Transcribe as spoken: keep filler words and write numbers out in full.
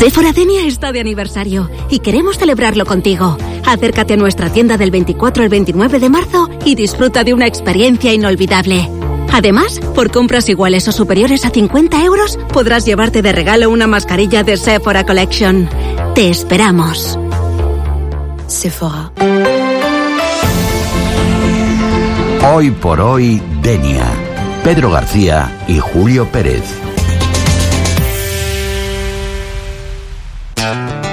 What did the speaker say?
Sephora Denia está de aniversario y queremos celebrarlo contigo. Acércate a nuestra tienda del veinticuatro al veintinueve de marzo y disfruta de una experiencia inolvidable. Además, por compras iguales o superiores a cincuenta euros, podrás llevarte de regalo una mascarilla de Sephora Collection. Te esperamos. Sephora. Hoy por hoy, Denia. Pedro García y Julio Pérez.